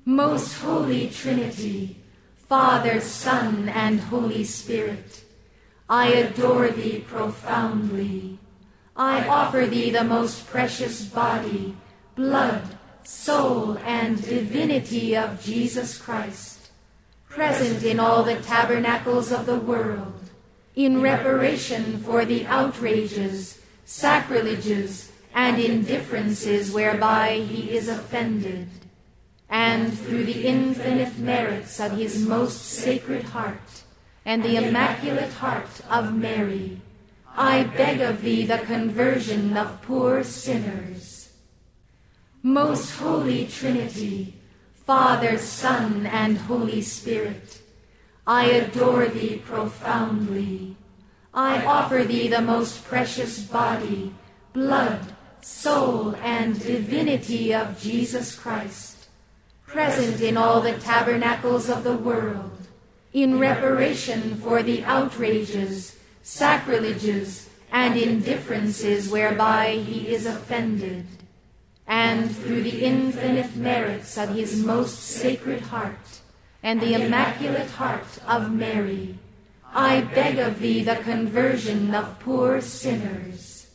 Most Holy Trinity, Father, Son, and Holy Spirit, I adore thee profoundly. I offer thee the most precious body, blood, soul, and divinity of Jesus Christ, present in all the tabernacles of the world, in reparation for the outrages, sacrileges, and indifferences whereby he is offended, and through the infinite merits of his most sacred heart and the Immaculate Heart of Mary, I beg of thee the conversion of poor sinners. Most Holy Trinity, Father, Son, and Holy Spirit, I adore thee profoundly. I offer thee the most precious body, blood, soul, and divinity of Jesus Christ, present in all the tabernacles of the world, in reparation for the outrages, sacrileges, and indifferences whereby he is offended, and through the infinite merits of his most sacred heart and the Immaculate Heart of Mary, I beg of thee the conversion of poor sinners.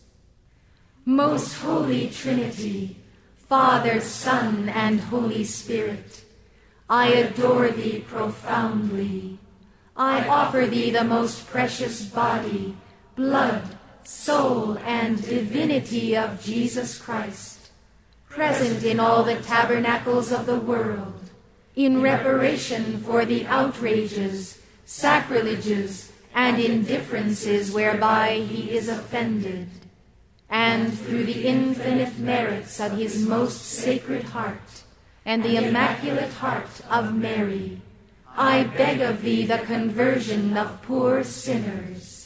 Most Holy Trinity, Father, Son, and Holy Spirit, I adore thee profoundly. I offer thee the most precious body, blood, soul, and divinity of Jesus Christ, present in all the tabernacles of the world, in reparation for the outrages, sacrileges, and indifferences whereby he is offended, and through the infinite merits of his most sacred heart and the Immaculate Heart of Mary, I beg of thee the conversion of poor sinners.